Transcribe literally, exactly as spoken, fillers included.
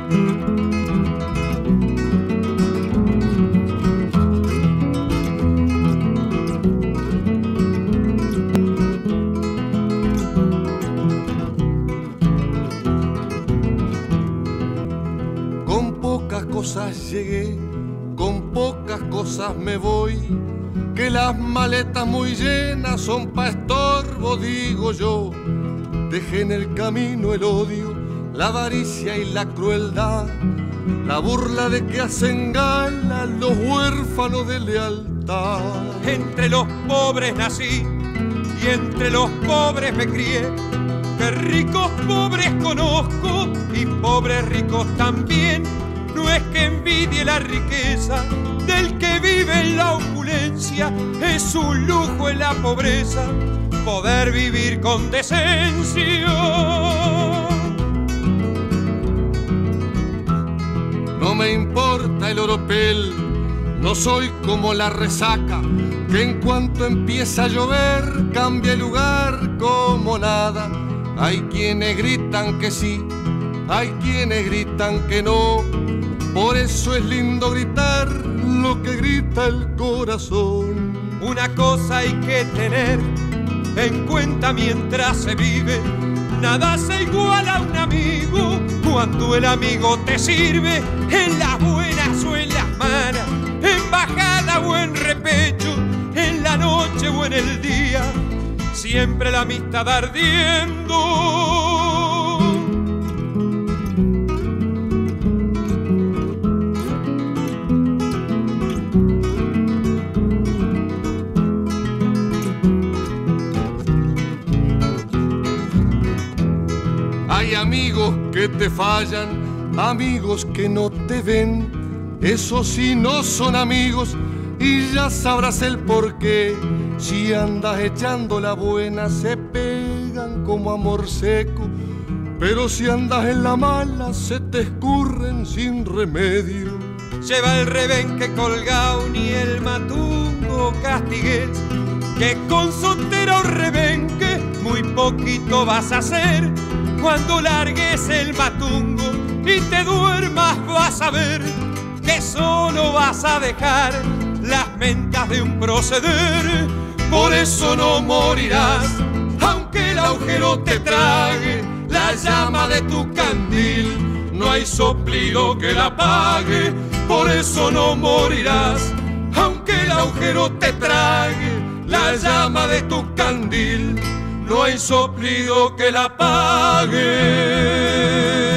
Cosas llegué, con pocas cosas me voy, que las maletas muy llenas son pa' estorbo, digo yo. Dejé en el camino el odio, la avaricia y la crueldad, la burla de que hacen gala los huérfanos de lealtad. Entre los pobres nací y entre los pobres me crié, que ricos pobres conozco y pobres ricos también. No es que envidie la riqueza del que vive en la opulencia, es un lujo en la pobreza poder vivir con decencia. No me importa el oropel, no soy como la resaca, que en cuanto empieza a llover cambia el lugar como nada. Hay quienes gritan que sí, hay quienes gritan que no. Por eso es lindo gritar lo que grita el corazón. Una cosa hay que tener en cuenta mientras se vive: nada se iguala a un amigo cuando el amigo te sirve, en las buenas o en las malas, en bajada o en repecho, en la noche o en el día, siempre la amistad ardiendo. Hay amigos que te fallan, amigos que no te ven, esos sí no son amigos y ya sabrás el porqué. Si andas echando la buena se pegan como amor seco, pero si andas en la mala se te escurren sin remedio. Lleva el rebenque colgado ni el matungo castigues, que con sotero rebenque muy poquito vas a hacer. Cuando largues el matungo y te duermas vas a ver que solo vas a dejar las mentas de un proceder. Por eso no morirás, aunque el agujero te trague la llama de tu candil, no hay soplido que la apague. Por eso no morirás, aunque el agujero te trague la llama de tu candil, no hay soplido que la apague.